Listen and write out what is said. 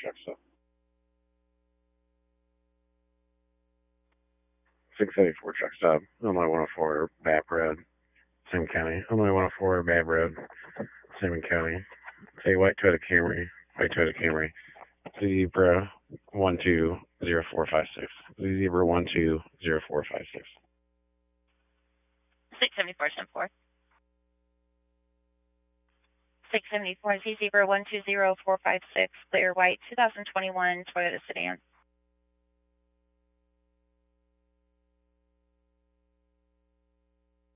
check stop. 684 check stop. Illinois 104, Bap Road, Salmon County. Illinois 104, Bap Road, Salmon County. Say white Toyota Camry. White Toyota Camry. Zebra 120456. Zebra 120456. 674, 674 Z Zebra 120456, clear white 2021 Toyota sedan.